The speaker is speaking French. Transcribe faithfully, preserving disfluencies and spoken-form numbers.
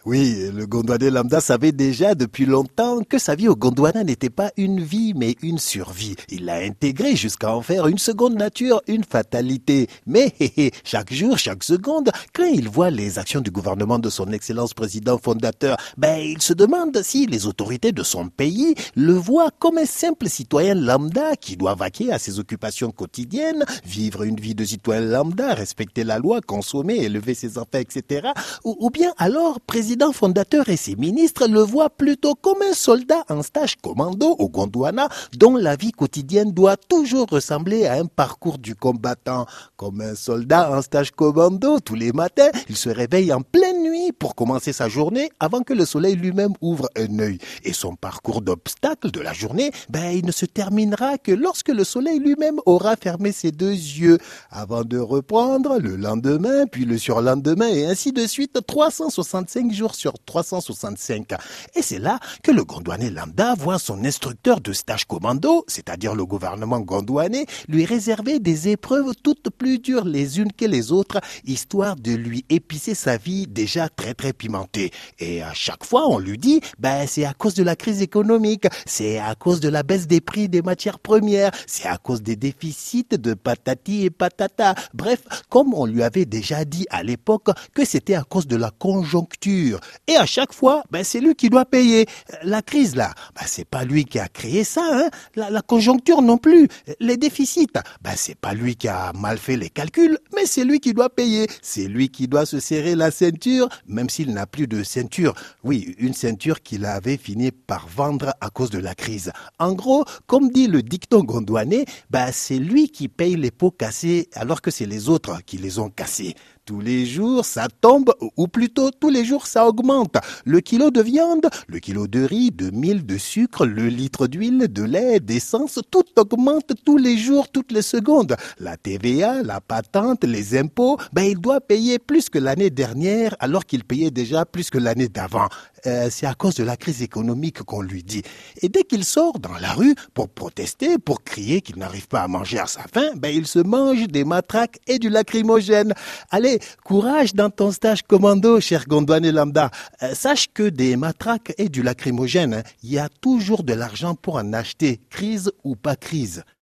Oui, le Gondwanais lambda savait déjà depuis longtemps que sa vie au Gondwana n'était pas une vie mais une survie. Il l'a intégré jusqu'à en faire une seconde nature, une fatalité. Mais hé, hé, chaque jour, chaque seconde, quand il voit les actions du gouvernement de son excellence président fondateur, ben il se demande si les autorités de son pays le voient comme un simple citoyen lambda qui doit vaquer à ses occupations quotidiennes, vivre une vie de citoyen lambda, respecter la loi, consommer, élever ses enfants, et cetera. Ou, ou bien alors président fondateur et ses ministres le voient plutôt comme un soldat en stage commando au Gondwana dont la vie quotidienne doit toujours ressembler à un parcours du combattant. Comme un soldat en stage commando, tous les matins, il se réveille en pleine nuit pour commencer sa journée avant que le soleil lui-même ouvre un œil. Et son parcours d'obstacles de la journée, ben, il ne se terminera que lorsque le soleil lui-même aura fermé ses deux yeux avant de reprendre le lendemain, puis le surlendemain et ainsi de suite trois cent soixante-cinq jours sur trois cent soixante-cinq. Et c'est là que le Gondwanais lambda voit son instructeur de stage commando, c'est-à-dire le gouvernement gondwanais, lui réserver des épreuves toutes plus dures les unes que les autres, histoire de lui épicer sa vie déjà très très pimentée. Et à chaque fois, on lui dit, ben c'est à cause de la crise économique, c'est à cause de la baisse des prix des matières premières, c'est à cause des déficits de patati et patata. Bref, comme on lui avait déjà dit à l'époque que c'était à cause de la conjoncture. Et à chaque fois, ben c'est lui qui doit payer. La crise là, ben c'est pas lui qui a créé ça, hein. La, la conjoncture non plus. Les déficits, ben c'est pas lui qui a mal fait les calculs, mais c'est lui qui doit payer. C'est lui qui doit se serrer la ceinture, même s'il n'a plus de ceinture. Oui, une ceinture qu'il avait fini par vendre à cause de la crise. En gros, comme dit le dicton gondwanais, ben c'est lui qui paye les pots cassés alors que c'est les autres qui les ont cassés. Tous les jours, ça tombe, ou plutôt tous les jours, ça augmente. Le kilo de viande, le kilo de riz, de mil, de sucre, le litre d'huile, de lait, d'essence, tout augmente tous les jours, toutes les secondes. La T V A, la patente, les impôts, ben il doit payer plus que l'année dernière alors qu'il payait déjà plus que l'année d'avant. Euh, c'est à cause de la crise économique qu'on lui dit. Et dès qu'il sort dans la rue pour protester, pour crier qu'il n'arrive pas à manger à sa faim, ben il se mange des matraques et du lacrymogène. Allez, courage dans ton stage commando, cher Gondwanais lambda. Euh, sache que des matraques et du lacrymogène, il hein, y a toujours de l'argent pour en acheter, crise ou pas crise.